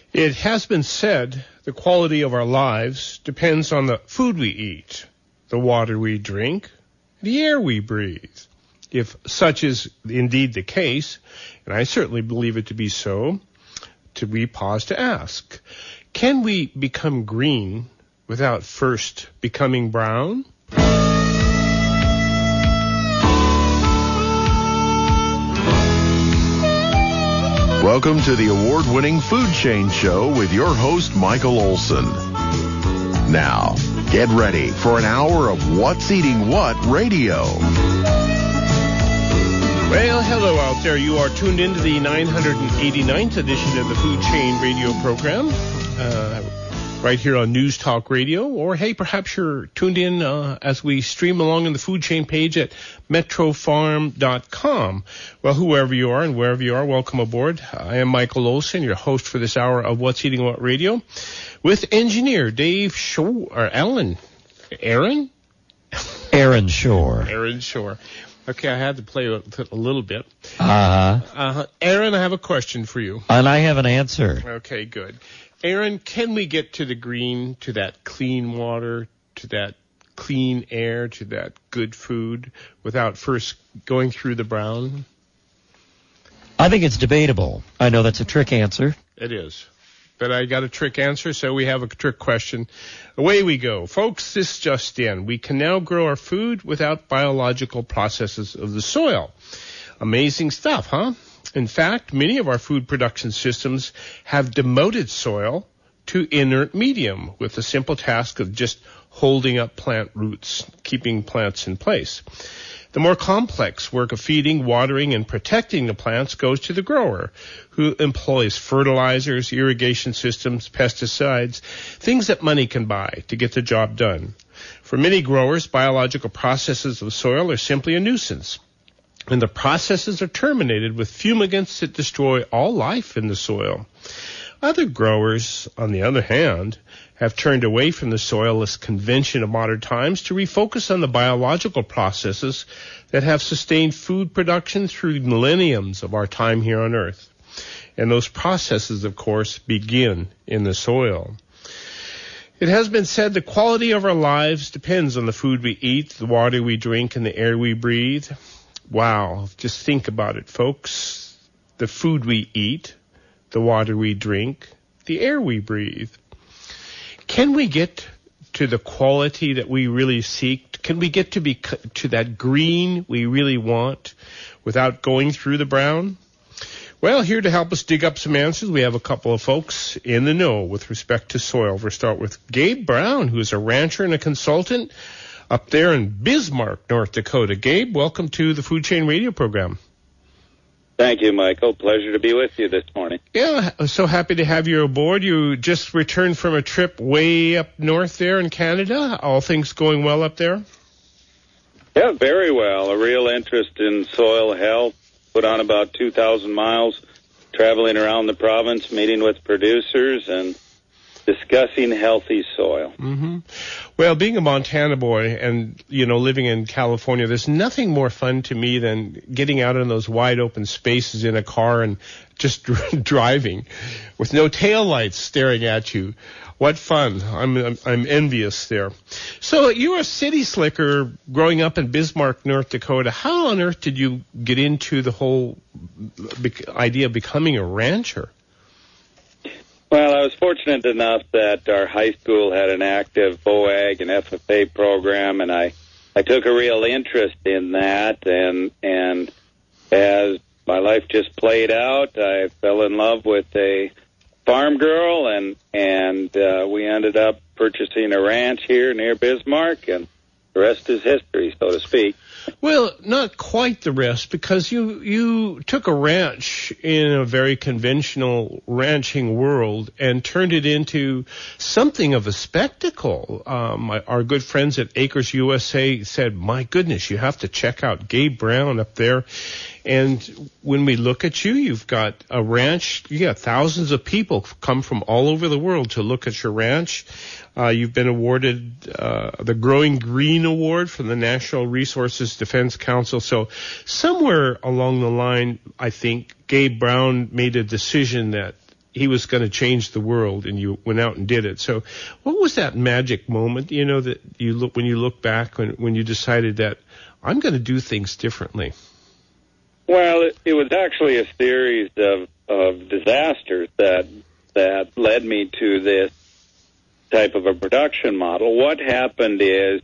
It has been said the quality of our lives depends on the food we eat, the water we drink, the air we breathe. If such is indeed the case, and I certainly believe it to be so, we pause to ask, can we become green without first becoming brown? Welcome to the award-winning Food Chain Show with your host, Michael Olson. Now, get ready for an hour of What's Eating What radio. Well, hello out there. You are tuned into the 989th edition of the Food Chain radio program, right here on News Talk Radio. Or, hey, perhaps you're tuned in as we stream along on the Food Chain page at metrofarm.com. Well, whoever you are and wherever you are, welcome aboard. I am Michael Olson, your host for this hour of What's Eating What Radio, with engineer Dave Shore, or Aaron Shore. Okay, I had to play a little bit. Aaron, I have a question for you. And I have an answer. Okay, good. Aaron, can we get to the green, to that clean water, to that clean air, to that good food without first going through the brown? I think it's debatable. I know that's a trick answer. It is. But I got a trick answer, so we have a trick question. Away we go. Folks, this just in. We can now grow our food without biological processes of the soil. Amazing stuff, huh? In fact, many of our food production systems have demoted soil to inert medium with the simple task of just holding up plant roots, keeping plants in place. The more complex work of feeding, watering, and protecting the plants goes to the grower, who employs fertilizers, irrigation systems, pesticides, things that money can buy to get the job done. For many growers, biological processes of soil are simply a nuisance, and the processes are terminated with fumigants that destroy all life in the soil. Other growers, on the other hand, have turned away from the soilless convention of modern times to refocus on the biological processes that have sustained food production through millenniums of our time here on Earth. And those processes, of course, begin in the soil. It has been said the quality of our lives depends on the food we eat, the water we drink, and the air we breathe. Wow, just think about it, folks. The food we eat, the water we drink, the air we breathe. Can we get to the quality that we really seek? Can we get to that green we really want without going through the brown? Well, here to help us dig up some answers, we have a couple of folks in the know with respect to soil. We'll start with Gabe Brown, who's a rancher and a consultant up there in Bismarck, North Dakota. Gabe, welcome to the Food Chain Radio program. Thank you, Michael. Pleasure to be with you this morning. Yeah, I'm so happy to have you aboard. You just returned from a trip way up north there in Canada. All things going well up there? Yeah, very well. A real interest in soil health. Put on about 2,000 miles traveling around the province, meeting with producers and discussing healthy soil. Mm-hmm. Well, being a Montana boy and, living in California, there's nothing more fun to me than getting out in those wide open spaces in a car and just driving with no taillights staring at you. What fun. I'm envious there. So you're a city slicker growing up in Bismarck, North Dakota. How on earth did you get into the whole idea of becoming a rancher? Well, I was fortunate enough that our high school had an active BOAG and FFA program, and I took a real interest in that, and as my life just played out, I fell in love with a farm girl, and we ended up purchasing a ranch here near Bismarck, and the rest is history, so to speak. Well, not quite the rest, because you took a ranch in a very conventional ranching world and turned it into something of a spectacle. Our good friends at Acres USA said, my goodness, you have to check out Gabe Brown up there. And when we look at you, you've got a ranch. You got thousands of people come from all over the world to look at your ranch. You've been awarded the Growing Green Award from the National Resources Defense Council. So somewhere along the line, I think Gabe Brown made a decision that he was going to change the world, and you went out and did it. So what was that magic moment, you know, that you look, when you look back, when you decided that I'm going to do things differently? Well, it was actually a series of disasters that led me to this type of a production model. What happened is,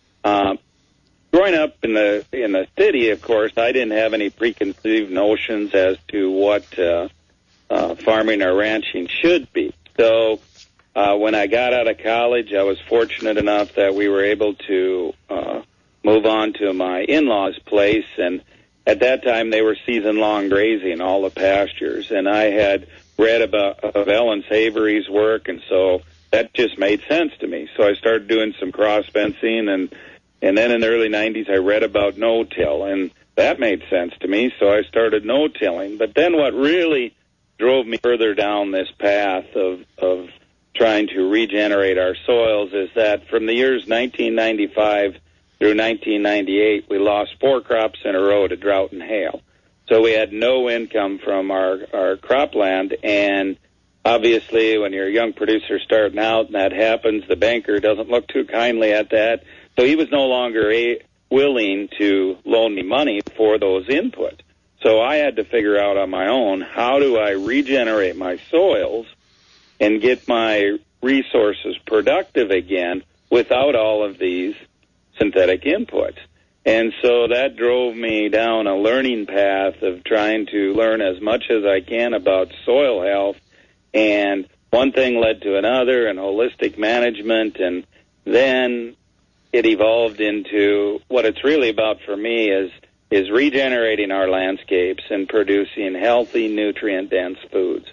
growing up in the city, of course, I didn't have any preconceived notions as to what farming or ranching should be. So when I got out of college, I was fortunate enough that we were able to move on to my in-laws' place, and at that time they were season-long grazing all the pastures, and I had read of Ellen Savory's work, and so that just made sense to me. So I started doing some cross-fencing, and then in the early 90s I read about no-till, and that made sense to me, so I started no-tilling. But then what really drove me further down this path of trying to regenerate our soils is that from the years 1995 through 1998, we lost 4 crops in a row to drought and hail. So we had no income from our cropland, and obviously when you're a young producer starting out and that happens, the banker doesn't look too kindly at that. So he was no longer willing to loan me money for those inputs. So I had to figure out on my own, how do I regenerate my soils and get my resources productive again without all of these synthetic inputs? And so that drove me down a learning path of trying to learn as much as I can about soil health. And one thing led to another, and holistic management, and then it evolved into what it's really about for me is regenerating our landscapes and producing healthy, nutrient-dense foods.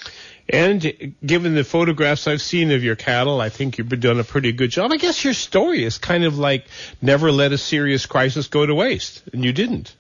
And given the photographs I've seen of your cattle, I think you've been doing a pretty good job. I guess your story is kind of like never let a serious crisis go to waste, and you didn't.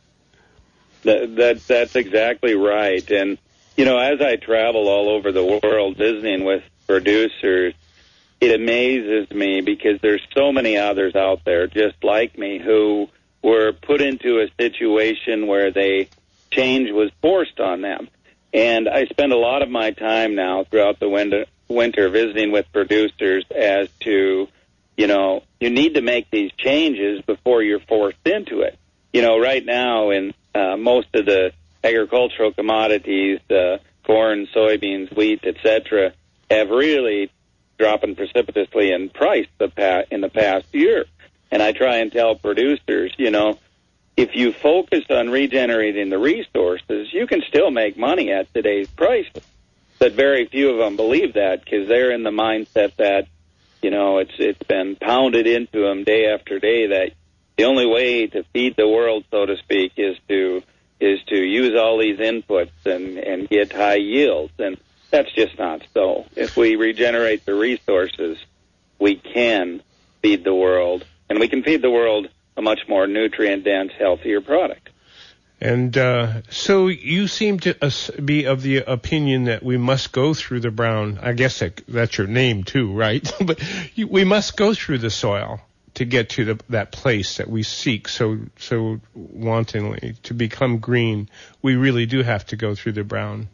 That's exactly right. And, you know, as I travel all over the world visiting with producers, it amazes me because there's so many others out there just like me who were put into a situation where change was forced on them. And I spend a lot of my time now throughout the winter visiting with producers as to, you know, you need to make these changes before you're forced into it. You know, right now in most of the agricultural commodities, corn, soybeans, wheat, etc., have really dropping precipitously in price in the past year. And I try and tell producers, you know, if you focus on regenerating the resources, you can still make money at today's prices. But very few of them believe that because they're in the mindset that, you know, it's been pounded into them day after day that the only way to feed the world, so to speak, is to use all these inputs and get high yields. And that's just not so. If we regenerate the resources, we can feed the world. And we can feed the world a much more nutrient-dense, healthier product. And so you seem to be of the opinion that we must go through the brown. I guess that's your name too, right? But we must go through the soil to get to that place that we seek so wantingly to become green. We really do have to go through the brown.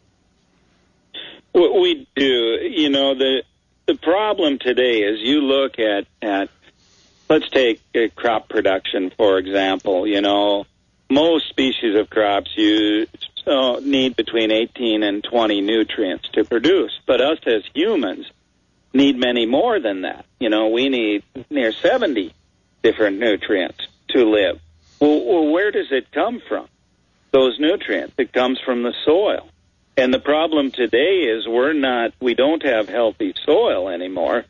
We do. You know, the problem today is you look at let's take crop production, for example. You know, most species of crops need between 18 and 20 nutrients to produce, but us as humans need many more than that. You know, we need near 70 different nutrients to live. Well, where does it come from, those nutrients? It comes from the soil. And the problem today is we don't have healthy soil anymore.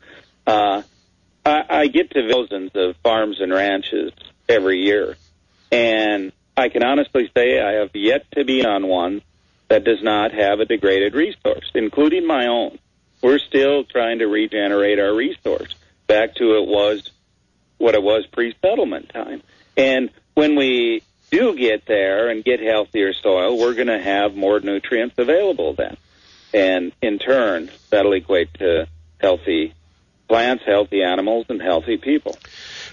I get to thousands of farms and ranches every year, and I can honestly say I have yet to be on one that does not have a degraded resource, including my own. We're still trying to regenerate our resource back to what it was pre-settlement time. And when we do get there and get healthier soil, we're going to have more nutrients available then. And in turn, that'll equate to healthy plants, healthy animals, and healthy people.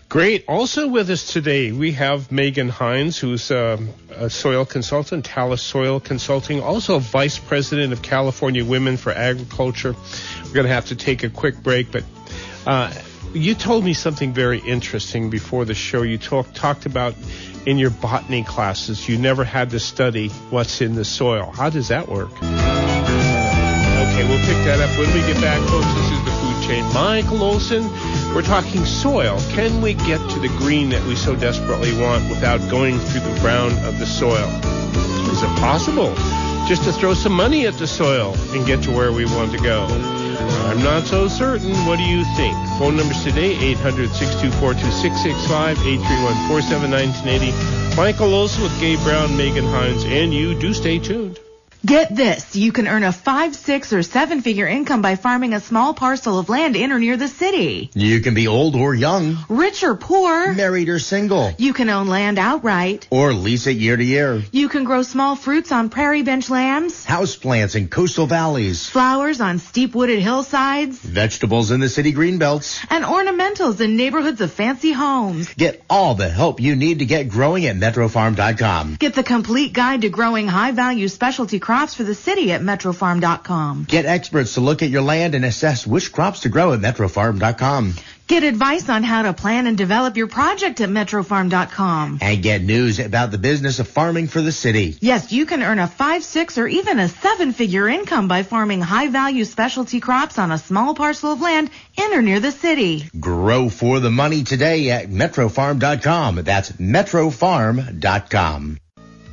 Great. Also with us today, we have Megan Hines, who's a soil consultant, Talus Soil Consulting, also Vice President of California Women for Agriculture. We're going to have to take a quick break, but you told me something very interesting before the show. You talked about in your botany classes, you never had to study what's in the soil. How does that work? Okay, we'll pick that up when we get back, folks. This is the Food Chain. Michael Olson, we're talking soil. Can we get to the green that we so desperately want without going through the brown of the soil? Is it possible just to throw some money at the soil and get to where we want to go? I'm not so certain. What do you think? Phone numbers today, 800-624-2665, 831-479-1080. Michael Olson with Gabe Brown, Megan Hines, and you. Do stay tuned. Get this. You can earn a 5, 6, or 7-figure income by farming a small parcel of land in or near the city. You can be old or young. Rich or poor. Married or single. You can own land outright. Or lease it year to year. You can grow small fruits on prairie bench lands. Houseplants in coastal valleys. Flowers on steep wooded hillsides. Vegetables in the city greenbelts. And ornamentals in neighborhoods of fancy homes. Get all the help you need to get growing at MetroFarm.com. Get the complete guide to growing high-value specialty crops for the city at MetroFarm.com. Get experts to look at your land and assess which crops to grow at MetroFarm.com. Get advice on how to plan and develop your project at MetroFarm.com. And get news about the business of farming for the city. Yes, you can earn a 5, 6, or even a 7-figure income by farming high-value specialty crops on a small parcel of land in or near the city. Grow for the money today at MetroFarm.com. That's MetroFarm.com.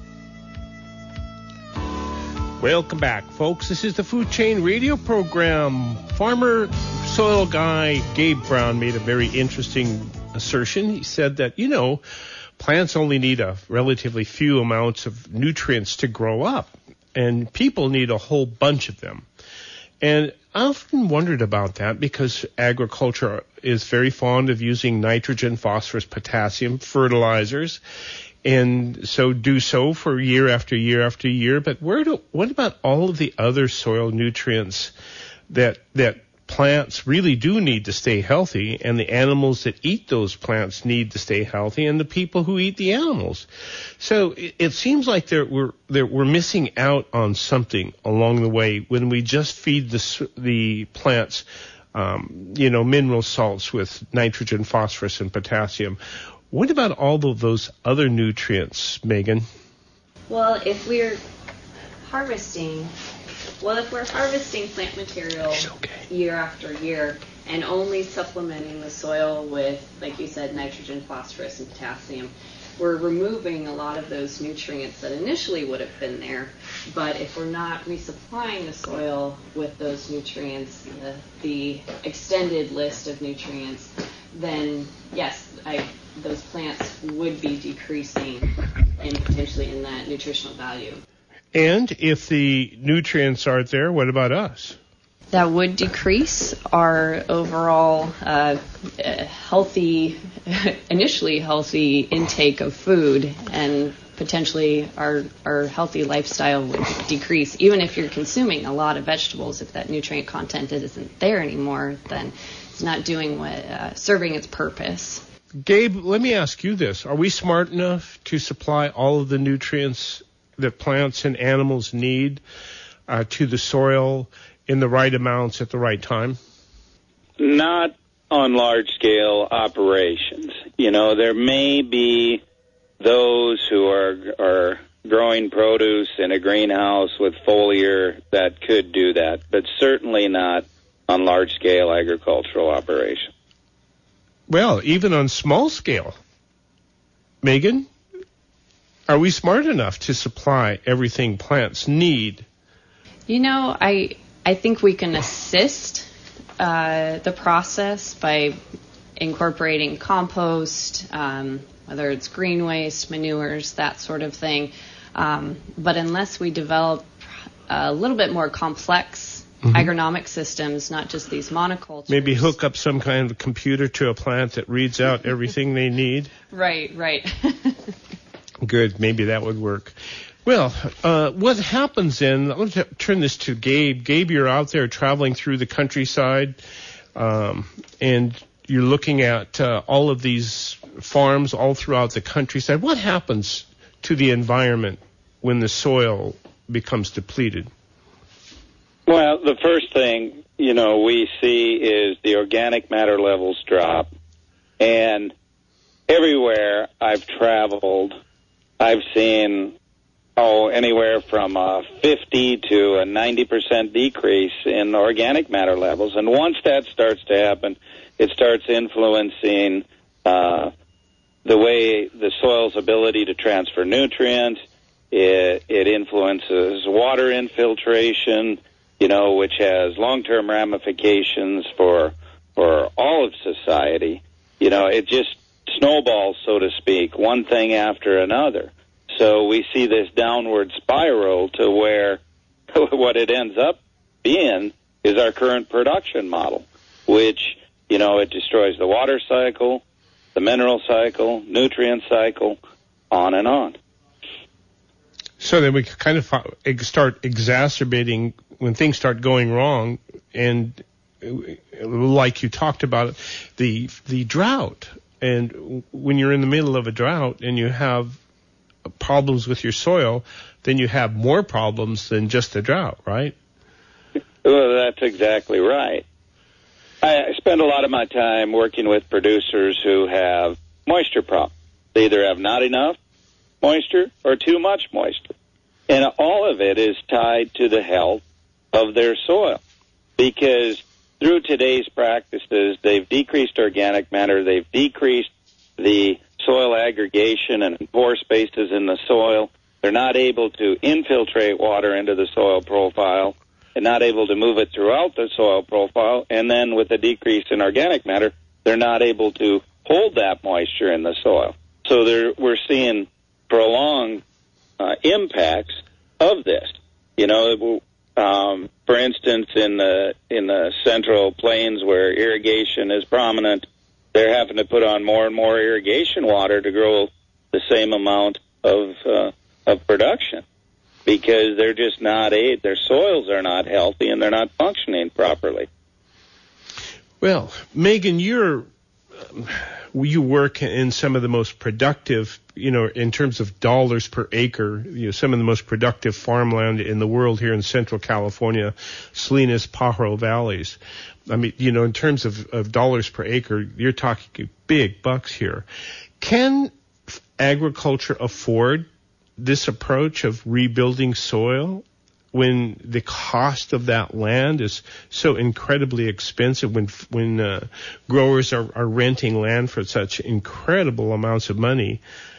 Welcome back, folks. This is the Food Chain Radio program. Farmer soil guy Gabe Brown made a very interesting assertion. He said that, plants only need a relatively few amounts of nutrients to grow up, and people need a whole bunch of them. And I often wondered about that because agriculture is very fond of using nitrogen, phosphorus, potassium fertilizers, and so do so for year after year after year. But what about all of the other soil nutrients that plants really do need to stay healthy, and the animals that eat those plants need to stay healthy, and the people who eat the animals? So it seems like we're missing out on something along the way when we just feed the plants, mineral salts with nitrogen, phosphorus, and potassium. What about all of those other nutrients, Megan? Well, if we're harvesting plant material year after year and only supplementing the soil with, like you said, nitrogen, phosphorus, and potassium, we're removing a lot of those nutrients that initially would have been there. But if we're not resupplying the soil with those nutrients, the extended list of nutrients, then yes, those plants would be decreasing potentially in that nutritional value. And if the nutrients aren't there, what about us? That would decrease our overall initially healthy intake of food, and potentially our healthy lifestyle would decrease. Even if you're consuming a lot of vegetables, if that nutrient content isn't there anymore, then it's not serving its purpose. Gabe, let me ask you this. Are we smart enough to supply all of the nutrients that plants and animals need to the soil in the right amounts at the right time? Not on large-scale operations. There may be those who are growing produce in a greenhouse with foliar that could do that, but certainly not on large-scale agricultural operations. Well, even on small scale. Megan, are we smart enough to supply everything plants need? I think we can assist the process by incorporating compost, whether it's green waste, manures, that sort of thing. But unless we develop a little bit more complex agronomic systems, not just these monocultures. Maybe hook up some kind of computer to a plant that reads out everything they need. Right. Good. Maybe that would work. Well, what happens then, I'm going to turn this to Gabe. Gabe, you're out there traveling through the countryside, and you're looking at all of these farms all throughout the countryside. What happens to the environment when the soil becomes depleted? Well, the first thing, we see is the organic matter levels drop. And everywhere I've traveled, I've seen, anywhere from a 50 to a 90% decrease in organic matter levels. And once that starts to happen, it starts influencing the way the soil's ability to transfer nutrients. It influences water infiltration, which has long-term ramifications for all of society. It just snowballs, so to speak, one thing after another. So we see this downward spiral to where what it ends up being is our current production model, which, it destroys the water cycle, the mineral cycle, nutrient cycle, on and on. So then we kind of start exacerbating when things start going wrong, and like you talked about, the drought. And when you're in the middle of a drought and you have problems with your soil, then you have more problems than just a drought, right? Well, that's exactly right. I spend a lot of my time working with producers who have moisture problems. They either have not enough moisture or too much moisture. And all of it is tied to the health of their soil, because through today's practices, they've decreased organic matter, they've decreased the soil aggregation and pore spaces in the soil. They're not able to infiltrate water into the soil profile and not able to move it throughout the soil profile. And then with the decrease in organic matter, they're not able to hold that moisture in the soil. So we're seeing prolonged impacts of this. For instance, in the Central Plains where irrigation is prominent, they're having to put on more and more irrigation water to grow the same amount of production, because they're just their soils are not healthy and they're not functioning properly. Well, Megan, you work in some of the most productive, in terms of dollars per acre, some of the most productive farmland in the world here in Central California, Salinas, Pajaro valleys. I mean, in terms of dollars per acre, you're talking big bucks here. Can agriculture afford this approach of rebuilding soil when the cost of that land is so incredibly expensive, when growers are renting land for such incredible amounts of money?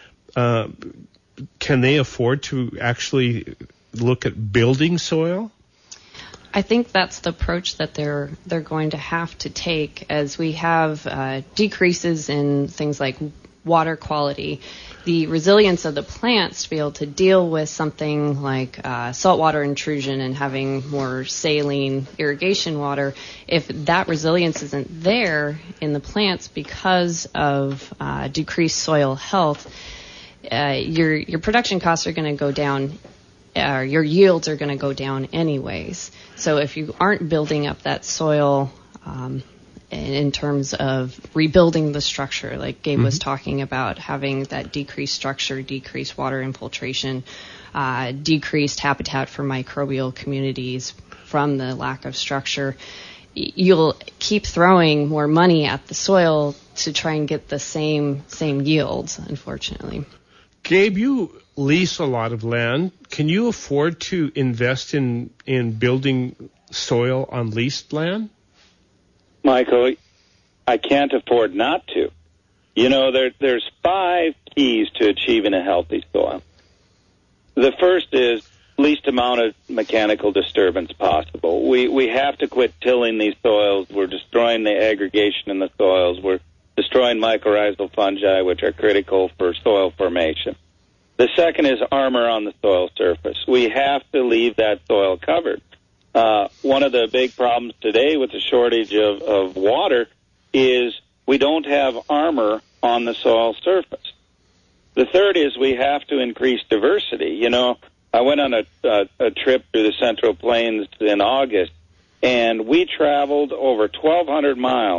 Can they afford to actually look at building soil? I think that's the approach that they're going to have to take, as we have decreases in things like water quality. The resilience of the plants to be able to deal with something like saltwater intrusion and having more saline irrigation water, if that resilience isn't there in the plants because of decreased soil health, your production costs are going to go down, your yields are going to go down anyways. So if you aren't building up that soil in terms of rebuilding the structure, like Gabe was talking about, having that decreased structure, decreased water infiltration, decreased habitat for microbial communities from the lack of structure, you'll keep throwing more money at the soil to try and get the same yields, unfortunately. Gabe, you lease a lot of land. Can you afford to invest in building soil on leased land? Michael, I can't afford not to. There's 5 keys to achieving a healthy soil. The first is least amount of mechanical disturbance possible. We have to quit tilling these soils. We're destroying the aggregation in the soils. We're destroying mycorrhizal fungi, which are critical for soil formation. The second is armor on the soil surface. We have to leave that soil covered. One of the big problems today with the shortage of water is we don't have armor on the soil surface. The third is we have to increase diversity. I went on a trip through the Central Plains in August, and we traveled over 1,200 miles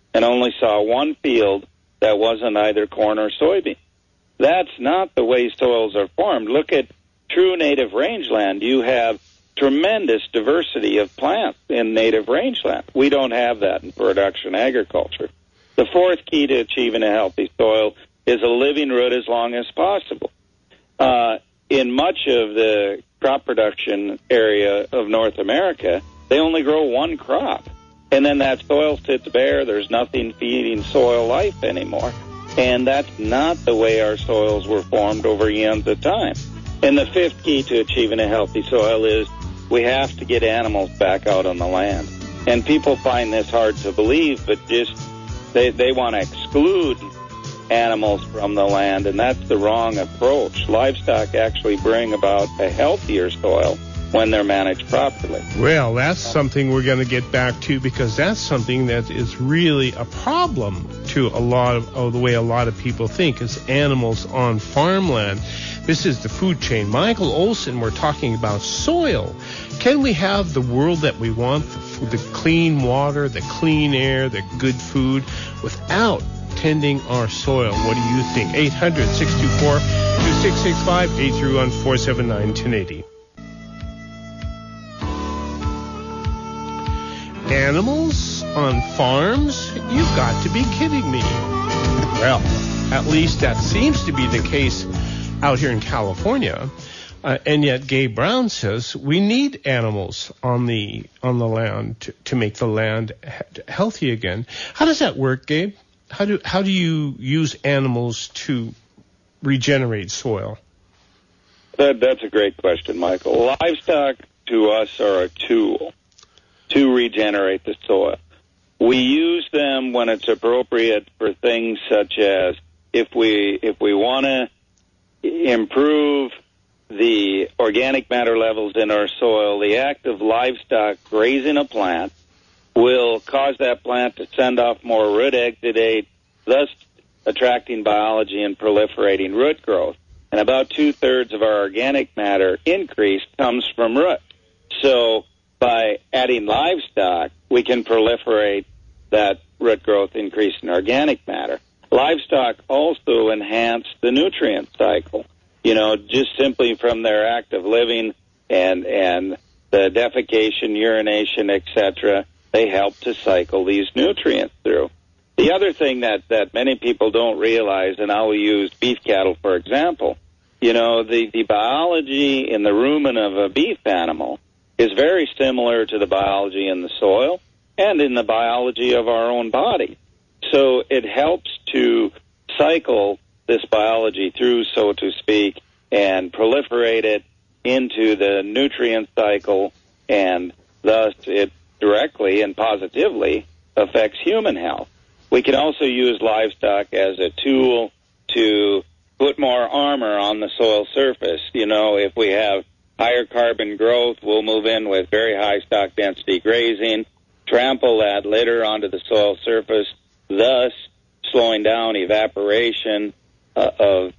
and only saw one field that wasn't either corn or soybean. That's not the way soils are formed. Look at true native rangeland. You have tremendous diversity of plants in native rangeland. We don't have that in production agriculture. The fourth key to achieving a healthy soil is a living root as long as possible. In much of the crop production area of North America, they only grow one crop. And then that soil sits bare. There's nothing feeding soil life anymore. And that's not the way our soils were formed over eons of time. And the fifth key to achieving a healthy soil is we have to get animals back out on the land. And people find this hard to believe, but just they want to exclude animals from the land, and that's the wrong approach. Livestock actually bring about a healthier soil when they're managed properly. Well, that's something we're going to get back to, because that's something that is really a problem to a lot of the way a lot of people think, is animals on farmland. This is the food chain. Michael Olson, we're talking about soil. Can we have the world that we want, the clean water, the clean air, the good food, without tending our soil? What do you think? 800-624-2665, 831-479-1080. Animals on farms? You've got to be kidding me. Well, at least that seems to be the case out here in California. And yet Gabe Brown says we need animals on the land to make the land healthy again. How does that work, Gabe? How do you use animals to regenerate soil? That's a great question, Michael. Livestock to us are a tool to regenerate the soil. We use them when it's appropriate for things such as if we want to improve the organic matter levels in our soil, the act of livestock grazing a plant will cause that plant to send off more root exudate, thus attracting biology and proliferating root growth. And about 2/3 of our organic matter increase comes from root. So by adding livestock, we can proliferate that root growth increase in organic matter. Livestock also enhance the nutrient cycle. You know, just simply from their act of living and the defecation, urination, etc., they help to cycle these nutrients through. The other thing that many people don't realize, and I will use beef cattle for example, you know, the biology in the rumen of a beef animal is very similar to the biology in the soil and in the biology of our own body. So it helps to cycle this biology through, so to speak, and proliferate it into the nutrient cycle, and thus it directly and positively affects human health. We can also use livestock as a tool to put more armor on the soil surface. You know, if we have higher carbon growth, we'll move in with very high stock density grazing, trample that litter onto the soil surface, thus slowing down evaporation of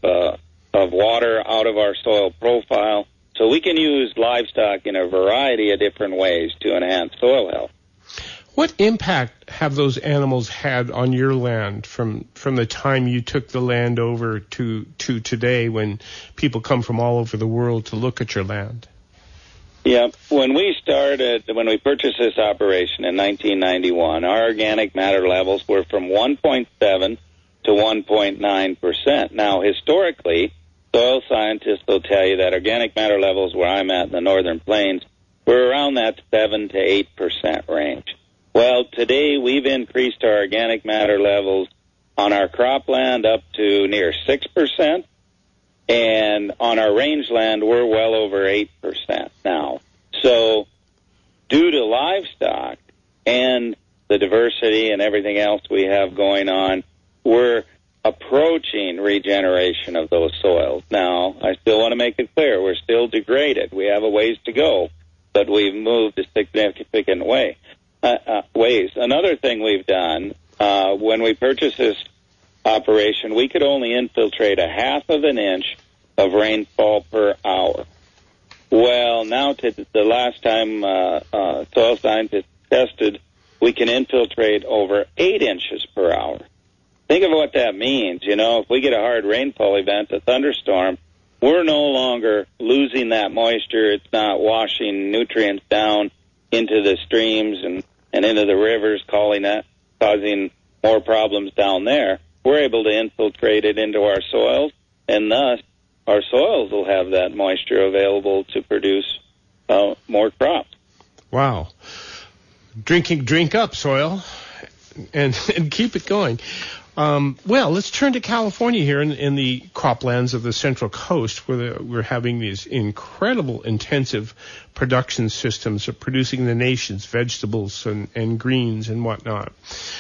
water out of our soil profile. So we can use livestock in a variety of different ways to enhance soil health. What impact have those animals had on your land from the time you took the land over to today, when people come from all over the world to look at your land? Yeah, when we purchased this operation in 1991, our organic matter levels were from 1.7 to 1.9%. Now, historically, soil scientists will tell you that organic matter levels where I'm at in the northern plains were around that 7 to 8% range. Well, today we've increased our organic matter levels on our cropland up to near 6%, and on our rangeland we're well over 8% now. So due to livestock and the diversity and everything else we have going on, we're approaching regeneration of those soils. Now, I still want to make it clear, we're still degraded. We have a ways to go, but we've moved a significant ways. Another thing we've done, when we purchased this operation, we could only infiltrate 1/2 inch of rainfall per hour. Well, now to the last time soil scientists tested we can infiltrate over 8 inches per hour. Think of what that means. You know, if we get a hard rainfall event, a thunderstorm, we're no longer losing that moisture. It's not washing nutrients down into the streams and into the rivers, causing more problems down there. We're able to infiltrate it into our soils, and thus our soils will have that moisture available to produce more crops. Wow. Drink up, soil, and keep it going. Well, let's turn to California here in the croplands of the Central Coast, where we're having these incredible intensive production systems of producing the nation's vegetables and greens and whatnot.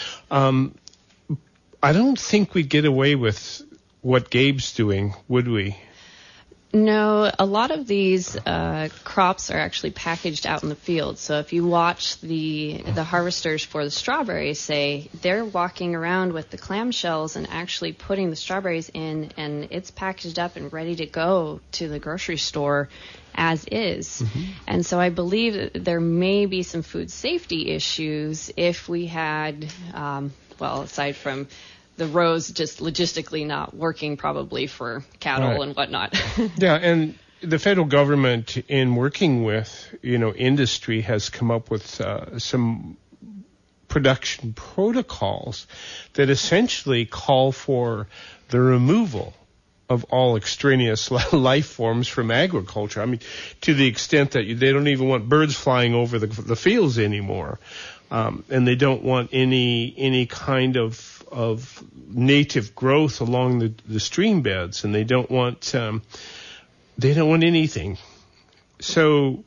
I don't think we'd get away with what Gabe's doing, would we? No, a lot of these crops are actually packaged out in the field. So if you watch the harvesters for the strawberries, say, they're walking around with the clamshells and actually putting the strawberries in, and it's packaged up and ready to go to the grocery store as is. Mm-hmm. And so I believe that there may be some food safety issues if we had, aside from the rows just logistically not working probably for cattle and whatnot. Yeah, and the federal government, in working with, industry, has come up with some production protocols that essentially call for the removal of all extraneous life forms from agriculture. I mean, to the extent that they don't even want birds flying over the fields anymore. And they don't want any kind of native growth along the stream beds, and they don't want anything. So,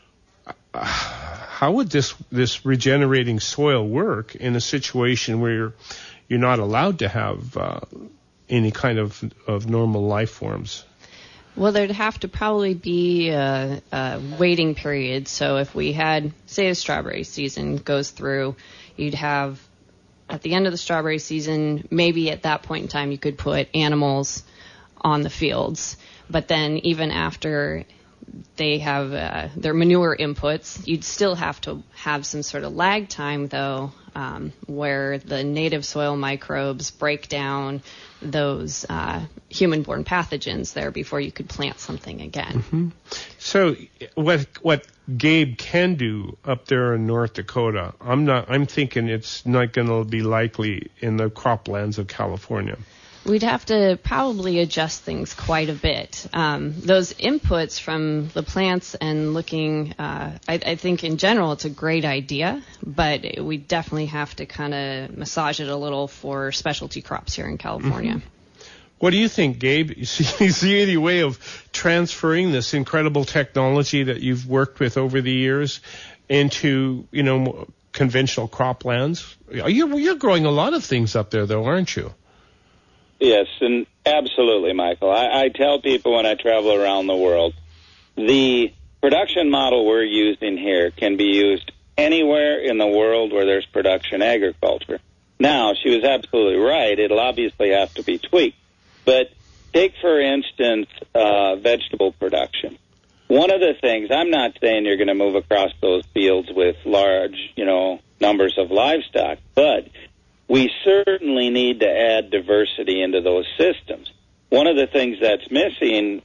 how would this regenerating soil work in a situation where you're not allowed to have any kind of normal life forms? Well, there'd have to probably be a waiting period. So if we had, say, a strawberry season goes through, you'd have, at the end of the strawberry season, maybe at that point in time you could put animals on the fields. But then even after they have their manure inputs, you'd still have to have some sort of lag time, though, where the native soil microbes break down those human-borne pathogens there before you could plant something again. Mm-hmm. So what Gabe can do up there in North Dakota, I'm thinking it's not going to be likely in the croplands of California. We'd have to probably adjust things quite a bit. Those inputs from the plants and looking, I think in general it's a great idea, but we definitely have to kind of massage it a little for specialty crops here in California. Mm-hmm. What do you think, Gabe? You see any way of transferring this incredible technology that you've worked with over the years into, conventional croplands? You're growing a lot of things up there, though, aren't you? Yes, and absolutely, Michael. I tell people when I travel around the world, the production model we're using here can be used anywhere in the world where there's production agriculture. Now, she was absolutely right. It'll obviously have to be tweaked. But take, for instance, vegetable production. One of the things, I'm not saying you're going to move across those fields with large, numbers of livestock, but we certainly need to add diversity into those systems. One of the things that's missing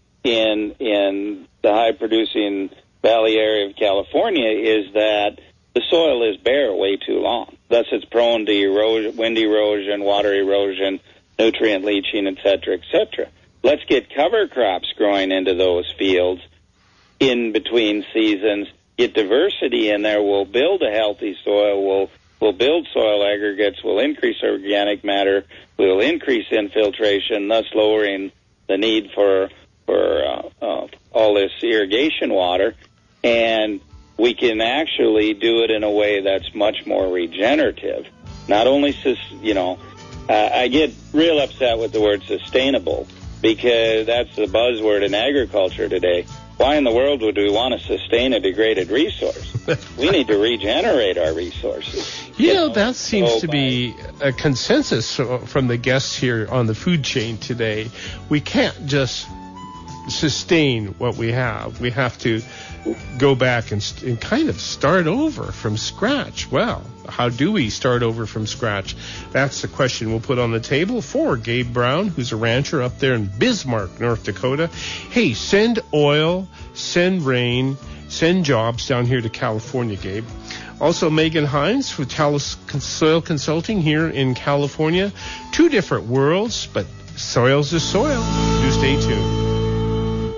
in the high-producing valley area of California is that the soil is bare way too long. Thus, it's prone to erosion, wind erosion, water erosion, nutrient leaching, et cetera, Let's get cover crops growing into those fields in between seasons. Get diversity in there. We'll build a healthy soil. We'll build soil aggregates. We'll increase organic matter. We'll increase infiltration, thus lowering the need for all this irrigation water. And we can actually do it in a way that's much more regenerative. Not only, I get real upset with the word sustainable because that's the buzzword in agriculture today. Why in the world would we want to sustain a degraded resource? We need to regenerate our resources. That seems to be a consensus from the guests here on the food chain today. We can't just sustain what we have. We have to go back and kind of start over from scratch. Well, how do we start over from scratch? That's the question we'll put on the table for Gabe Brown, who's a rancher up there in Bismarck, North Dakota. Hey, send oil, send rain, send jobs down here to California, Gabe. Also, Megan Hines with Talos Soil Consulting here in California. Two different worlds, but soil's the soil. Do stay tuned.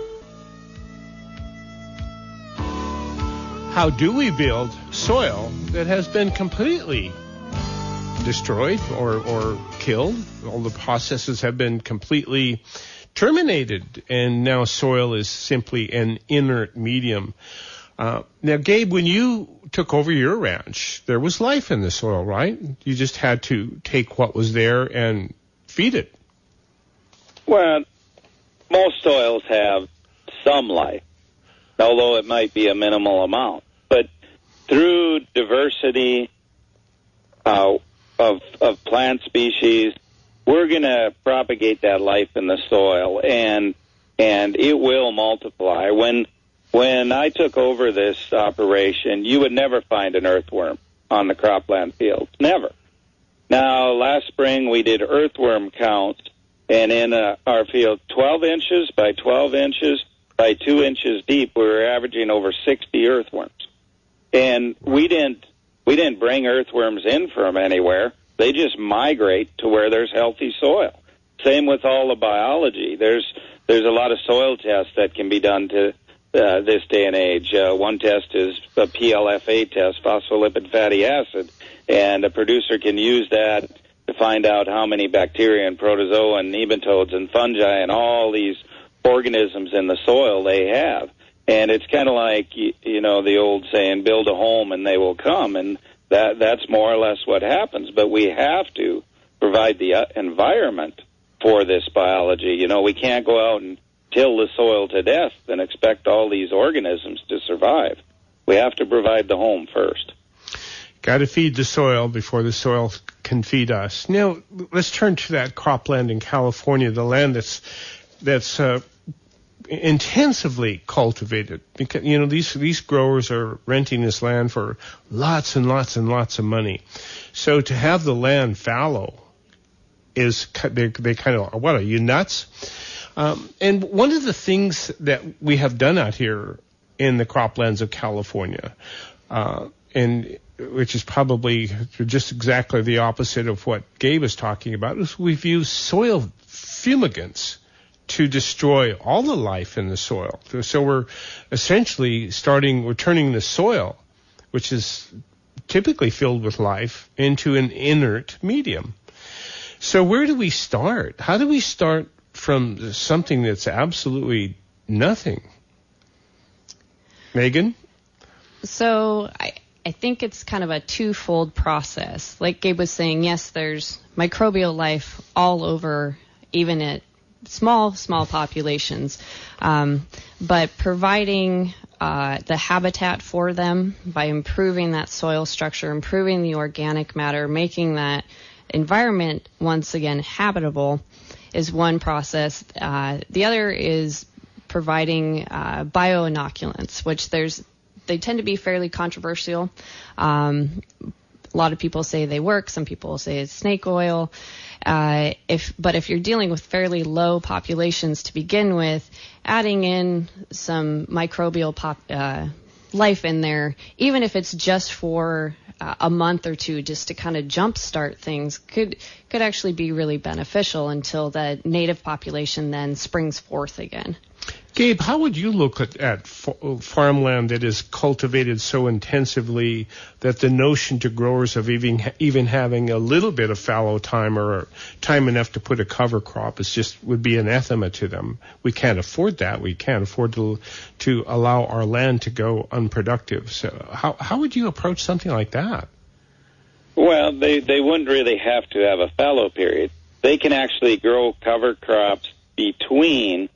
How do we build soil that has been completely destroyed or killed? All the processes have been completely terminated, and now soil is simply an inert medium. Now, Gabe, when you took over your ranch, there was life in the soil, right? You just had to take what was there and feed it. Well, most soils have some life, although it might be a minimal amount. But through diversity of plant species, we're going to propagate that life in the soil, and it will multiply. When I took over this operation, you would never find an earthworm on the cropland fields. Never. Now, last spring we did earthworm counts, and in our field, 12 inches by 12 inches by 2 inches deep, we were averaging over 60 earthworms. And we didn't bring earthworms in from anywhere. They just migrate to where there's healthy soil. Same with all the biology. There's a lot of soil tests that can be done to this day and age. One test is a PLFA test, phospholipid fatty acid, and a producer can use that to find out how many bacteria and protozoa and nematodes and fungi and all these organisms in the soil they have. And it's kind of like, you know, the old saying, build a home and they will come, and that's more or less what happens. But we have to provide the environment for this biology. You know, we can't go out and till the soil to death and expect all these organisms to survive. We have to provide the home first. Got to feed the soil before the soil can feed us. Now, let's turn to that cropland in California, the land that's intensively cultivated. Because, you know, these growers are renting this land for lots and lots and lots of money. So to have the land fallow is, they kind of, what, are you nuts? And one of the things that we have done out here in the croplands of California, and which is probably just exactly the opposite of what Gabe is talking about, is we've used soil fumigants to destroy all the life in the soil. So we're essentially we're turning the soil, which is typically filled with life, into an inert medium. So where do we start? How do we start from something that's absolutely nothing? Megan? So I think it's kind of a twofold process. Like Gabe was saying, yes, there's microbial life all over, even at small populations. But providing the habitat for them by improving that soil structure, improving the organic matter, making that environment once again habitable is one process. The other is providing bioinoculants, which they tend to be fairly controversial. A lot of people say they work. Some people say it's snake oil. But if you're dealing with fairly low populations to begin with, adding in some microbial life in there, even if it's just for a month or two, just to kind of jumpstart things, could actually be really beneficial until the native population then springs forth again. Gabe, how would you look at farmland that is cultivated so intensively that the notion to growers of even having a little bit of fallow time or time enough to put a cover crop would be anathema to them? We can't afford that. We can't afford to allow our land to go unproductive. So how would you approach something like that? Well, they wouldn't really have to have a fallow period. They can actually grow cover crops between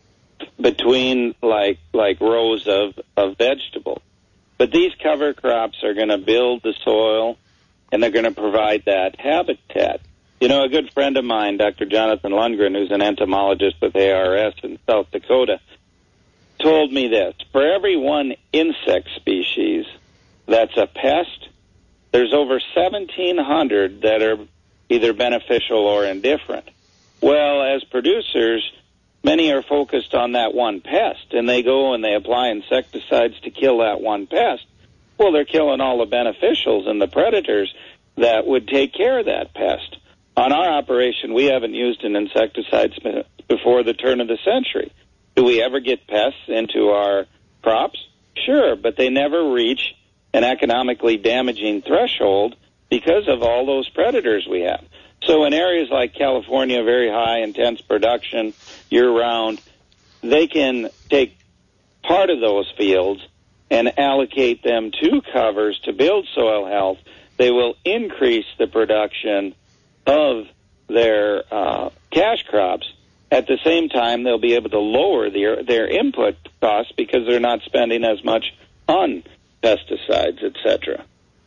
like rows of vegetables. But these cover crops are going to build the soil, and they're going to provide that habitat. You know, a good friend of mine, Dr. Jonathan Lundgren, who's an entomologist with ARS in South Dakota, told me this: for every one insect species that's a pest, there's over 1,700 that are either beneficial or indifferent. Well, as producers, many are focused on that one pest, and they go and they apply insecticides to kill that one pest. Well, they're killing all the beneficials and the predators that would take care of that pest. On our operation, we haven't used an insecticide before the turn of the century. Do we ever get pests into our crops? Sure, but they never reach an economically damaging threshold because of all those predators we have. So in areas like California, very high, intense production, year-round, they can take part of those fields and allocate them to covers to build soil health. They will increase the production of their cash crops. At the same time, they'll be able to lower their input costs because they're not spending as much on pesticides, etc.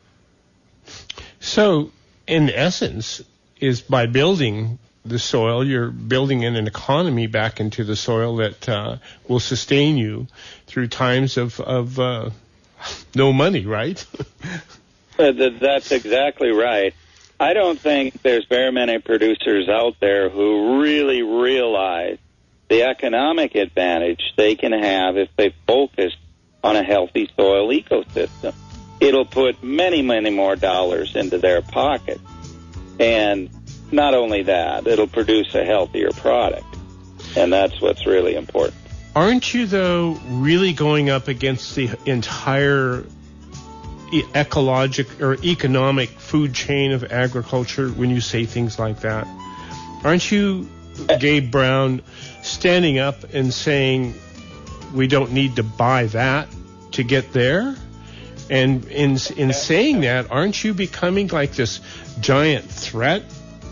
So, in essence, is by building the soil, you're building in an economy back into the soil that will sustain you through times of no money, right? That's exactly right. I don't think there's very many producers out there who really realize the economic advantage they can have if they focus on a healthy soil ecosystem. It'll put many, many more dollars into their pocket. And not only that, it'll produce a healthier product. And that's what's really important. Aren't you, though, really going up against the entire ecologic or economic food chain of agriculture when you say things like that? Aren't you, Gabe Brown, standing up and saying we don't need to buy that to get there? And in saying that, aren't you becoming like this giant threat?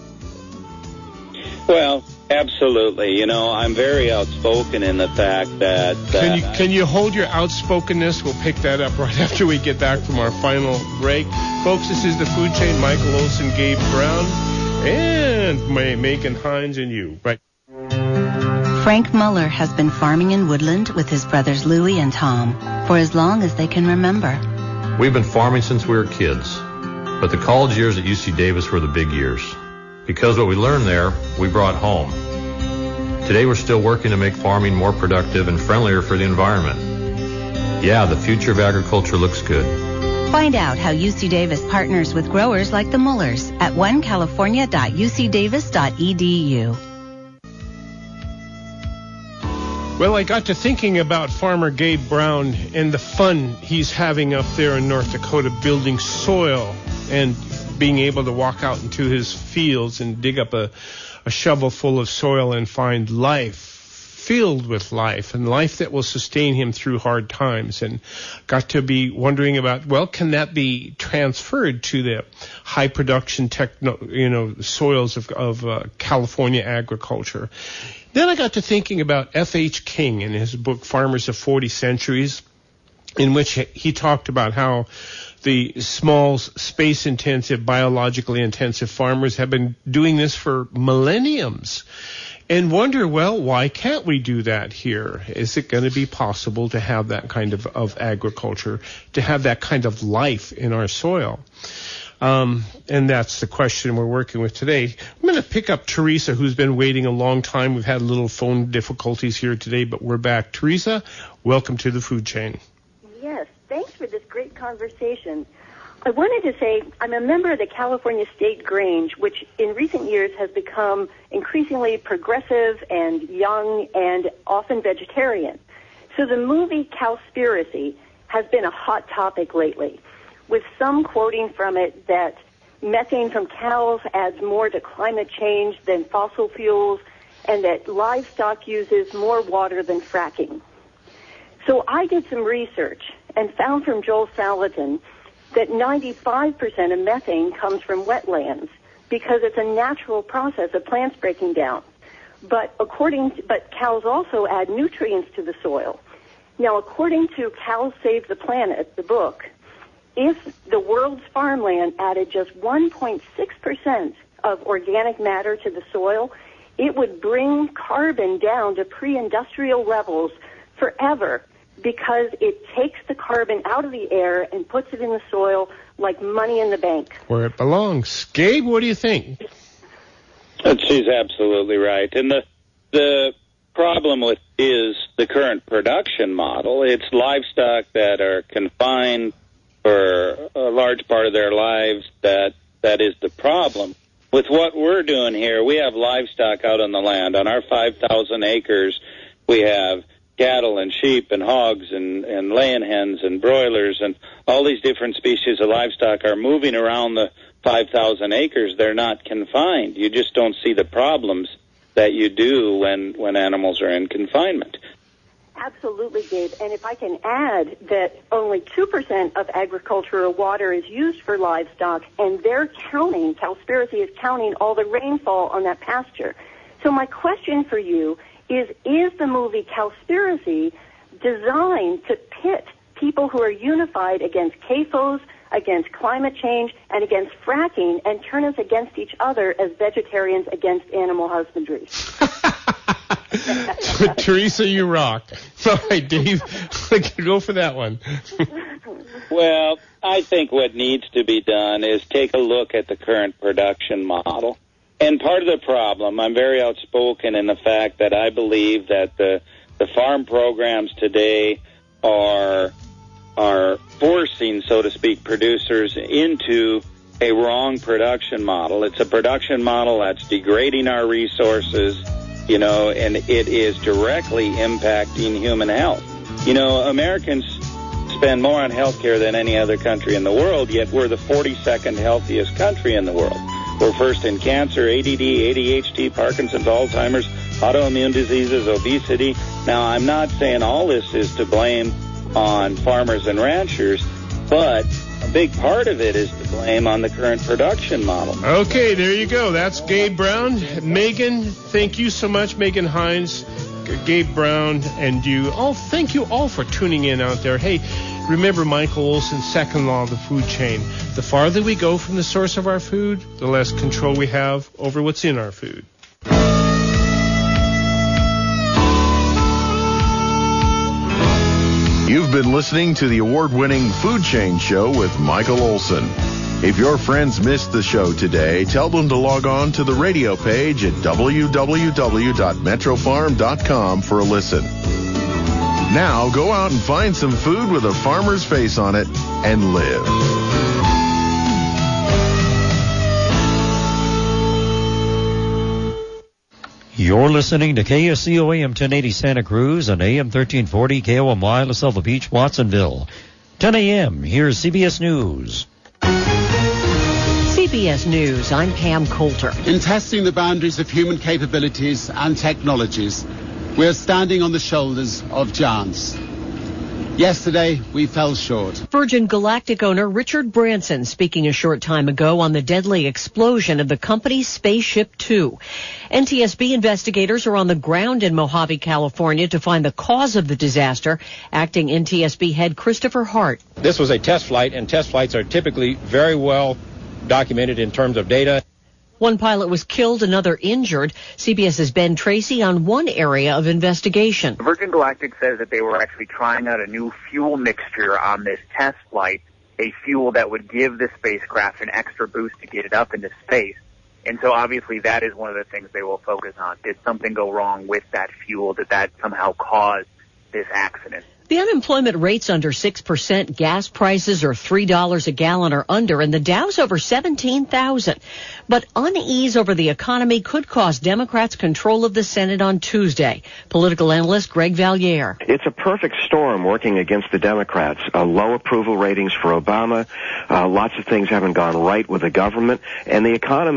Well, absolutely. You know, I'm very outspoken in the fact that... Can you hold your outspokenness? We'll pick that up right after we get back from our final break. Folks, this is The Food Chain. Michael Olson, Gabe Brown, and Megan Hines and you. Right. Frank Muller has been farming in Woodland with his brothers Louie and Tom for as long as they can remember. We've been farming since we were kids, but the college years at UC Davis were the big years. Because what we learned there, we brought home. Today we're still working to make farming more productive and friendlier for the environment. Yeah, the future of agriculture looks good. Find out how UC Davis partners with growers like the Mullers at onecalifornia.ucdavis.edu. Well, I got to thinking about Farmer Gabe Brown and the fun he's having up there in North Dakota building soil and being able to walk out into his fields and dig up a shovel full of soil and find life, filled with life, and life that will sustain him through hard times. And got to be wondering about, well, can that be transferred to the high production soils of California agriculture? Then I got to thinking about F.H. King in his book Farmers of 40 Centuries, in which he talked about how the small, space-intensive, biologically intensive farmers have been doing this for millenniums. And wonder, well, why can't we do that here? Is it going to be possible to have that kind of agriculture, to have that kind of life in our soil? And that's the question we're working with today. I'm going to pick up Teresa, who's been waiting a long time. We've had a little phone difficulties here today, but we're back. Teresa, welcome to the Food Chain. Yes, thanks for this great conversation. I wanted to say I'm a member of the California State Grange, which in recent years has become increasingly progressive and young and often vegetarian. So the movie Cowspiracy has been a hot topic lately, with some quoting from it that methane from cows adds more to climate change than fossil fuels and that livestock uses more water than fracking. So I did some research and found from Joel Salatin that 95% of methane comes from wetlands because it's a natural process of plants breaking down. But cows also add nutrients to the soil. Now, according to Cows Save the Planet, the book, if the world's farmland added just 1.6% of organic matter to the soil, it would bring carbon down to pre-industrial levels forever, because it takes the carbon out of the air and puts it in the soil like money in the bank. Where it belongs. Gabe, what do you think? She's absolutely right. And the problem with is the current production model. It's livestock that are confined for a large part of their lives that is the problem. With what we're doing here, we have livestock out on the land. On our 5,000 acres, we have cattle and sheep and hogs and laying hens and broilers, and all these different species of livestock are moving around the 5,000 acres. They're not confined. You just don't see the problems that you do when animals are in confinement. Absolutely, Gabe. And if I can add that only 2% of agricultural water is used for livestock, and they're counting, Cowspiracy is counting all the rainfall on that pasture. So my question for you is the movie Cowspiracy designed to pit people who are unified against CAFOs, against climate change, and against fracking, and turn us against each other as vegetarians against animal husbandry? Teresa, you rock. All right, Dave, go for that one. Well, I think what needs to be done is take a look at the current production model. And part of the problem, I'm very outspoken in the fact that I believe that the farm programs today are forcing, so to speak, producers into a wrong production model. It's a production model that's degrading our resources, and it is directly impacting human health. Americans spend more on health care than any other country in the world, yet we're the 42nd healthiest country in the world. We're first in cancer, ADD, ADHD, Parkinson's, Alzheimer's, autoimmune diseases, obesity. Now, I'm not saying all this is to blame on farmers and ranchers, but a big part of it is to blame on the current production model. Okay, there you go. That's Gabe Brown. Megan, thank you so much, Megan Hines, Gabe Brown, and you. Oh, thank you all for tuning in out there. Hey, remember Michael Olson's second law of the food chain. The farther we go from the source of our food, the less control we have over what's in our food. You've been listening to the award-winning Food Chain Show with Michael Olson. If your friends missed the show today, tell them to log on to the radio page at www.metrofarm.com for a listen. Now go out and find some food with a farmer's face on it and live. You're listening to KSCO AM 1080 Santa Cruz and AM 1340 KOMY La Selva Beach, Watsonville. 10 a.m. Here's CBS News. CBS News, I'm Pam Coulter. In testing the boundaries of human capabilities and technologies, we are standing on the shoulders of giants. Yesterday, we fell short. Virgin Galactic owner Richard Branson speaking a short time ago on the deadly explosion of the company's Spaceship Two. NTSB investigators are on the ground in Mojave, California to find the cause of the disaster. Acting NTSB head Christopher Hart. This was a test flight, and test flights are typically very well documented in terms of data. One pilot was killed, another injured. CBS's Ben Tracy on one area of investigation. Virgin Galactic says that they were actually trying out a new fuel mixture on this test flight, a fuel that would give the spacecraft an extra boost to get it up into space. And so obviously that is one of the things they will focus on. Did something go wrong with that fuel? Did that somehow cause this accident? The unemployment rate's under 6%, gas prices are $3 a gallon or under, and the Dow's over 17,000. But unease over the economy could cost Democrats control of the Senate on Tuesday. Political analyst Greg Valliere. It's a perfect storm working against the Democrats. Low approval ratings for Obama. Lots of things haven't gone right with the government, and the economy